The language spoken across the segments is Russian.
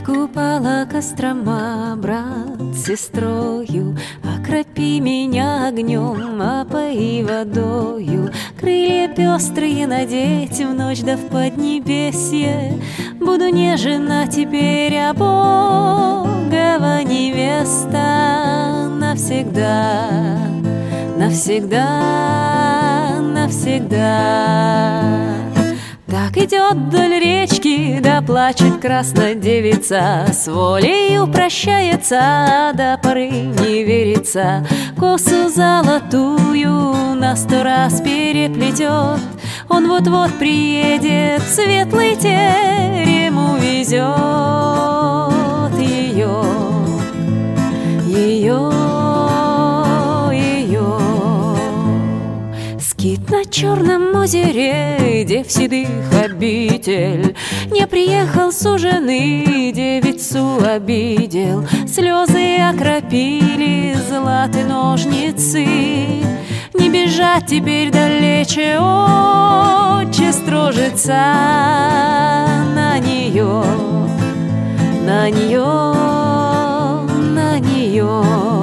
купала Кострома, брат с сестрою, окропи меня огнем, опои водою, крылья пестрые надеть в ночь да в поднебесье. Буду нежна теперь, а Богова невеста навсегда, навсегда, навсегда. Так идет вдоль речки, да плачет красная девица, с волею прощается, до поры не верится. Косу золотую на 100 раз переплетет, он вот-вот приедет, светлый терем увезет ее, ее. Скит на Черном озере, дев седых обитель, не приехал суженый, девицу обидел. Слезы окропили золотые ножницы, не бежать теперь далече, отче строжится на нее, на нее, на нее.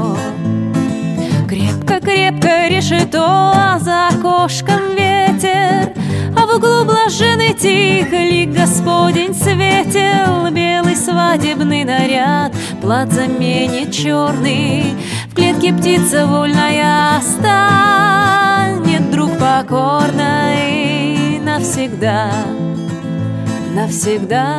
Крепко-крепко решето, а за окошком ветер, а в углу блаженный тихо лик Господень светел. Белый свадебный наряд плат заменит черный, в клетке птица вольная станет друг покорной навсегда, навсегда,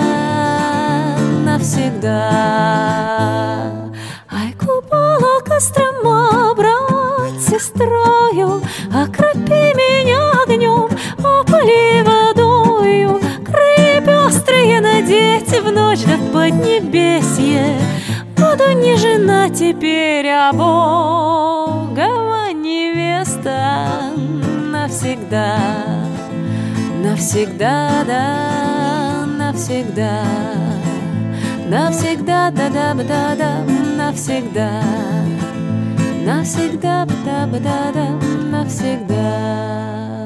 навсегда. Ай, купала Кострома, брат с сестрою, окропи меня огнем, опали водою, крылья пестрые надеть в ночь да в поднебесье. Буду не жена теперь, а Богова невеста навсегда, навсегда, да, навсегда. Навсегда, да-да-да-да, навсегда, навсегда, да-да-да-да, навсегда.